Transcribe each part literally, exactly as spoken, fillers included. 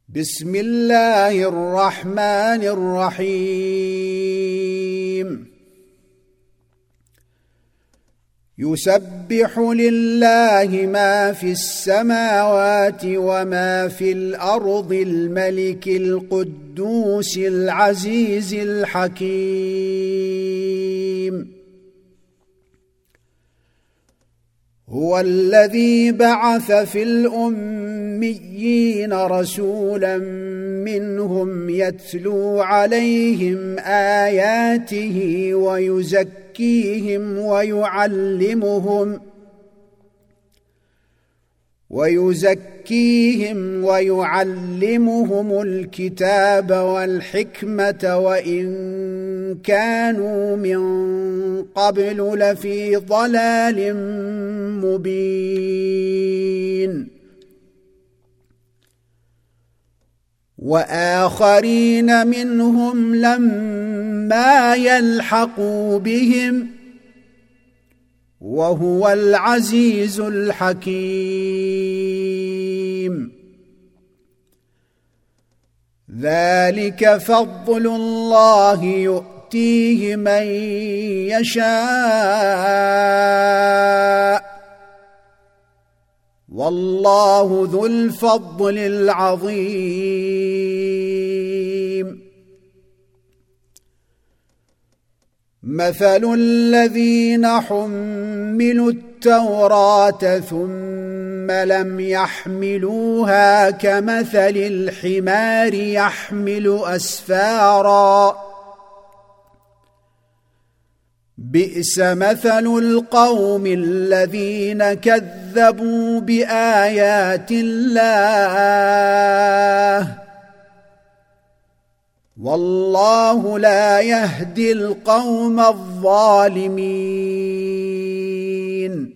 بسم الله الرحمن الرحيم يسبح لله ما في السماوات وما في الأرض الملك القدوس العزيز الحكيم هو الذي بعث في الأميين رسولا منهم يتلو عليهم آياته ويزكيهم ويعلمهم ويزكيهم ويعلمهم الكتاب والحكمة وإن كانوا من قبل لفي ضلال مبين وآخرين منهم لما يلحقوا بهم وهو العزيز الحكيم ذلك فضل الله يؤتيه من يشاء والله ذو الفضل العظيم مثل الذين حملوا التوراة ثم لم يحملوها كمثل الحمار يحمل أسفارا بئس مثل القوم الذين كذبوا بآيات الله والله لا يهدي القوم الظالمين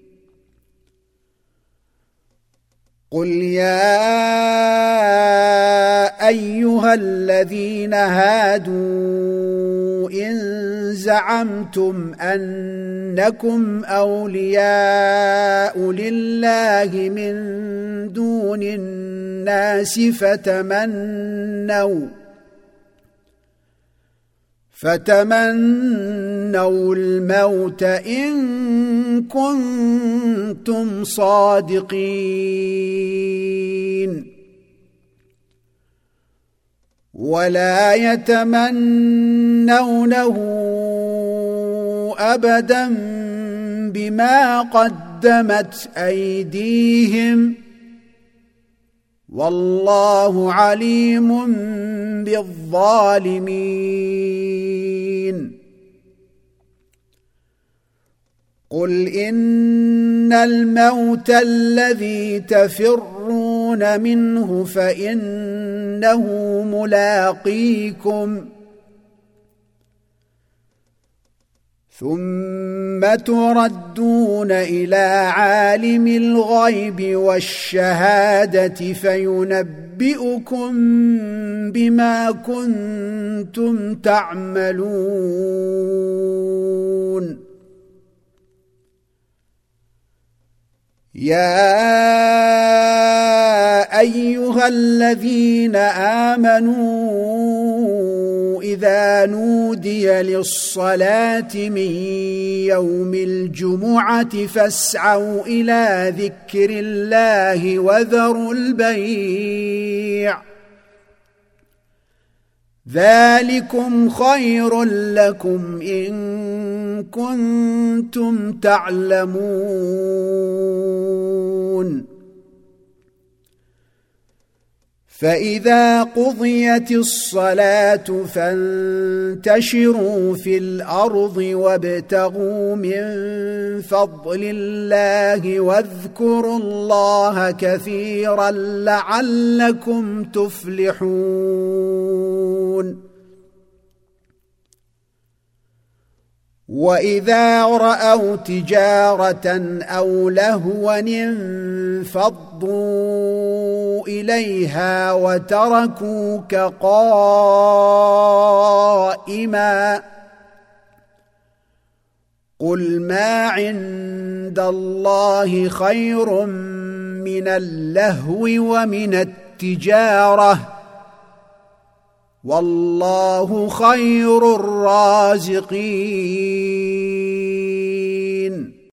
قل يا أيها الذين هادوا إن زعمتم أنكم أولياء لله من دون الناس فتمنوا فتمنوا الموت إن كنتم صادقين ولا يتمنونه أبدا بما قدمت أيديهم والله عليم بالظالمين قل إن الموت الذي تفرون منه فإنه ملاقيكم ثم تردون إلى عالم الغيب والشهادة فينبئكم بما كنتم تعملون يا أيها الذين آمنوا إذا نودي للصلاة من يوم الجمعة فاسعوا إلى ذكر الله وذروا البيع ذلكم خير لكم إن كنتم تعلمون فإذا قضيت الصلاة فانتشروا في الأرض وابتغوا من فضل الله واذكروا الله كثيرا لعلكم تفلحون وإذا رأوا تجارة أو لهوا انفضوا إليها وتركوك قائما قل ما عند الله خير من اللهو ومن التجاره والله خير الرازقين.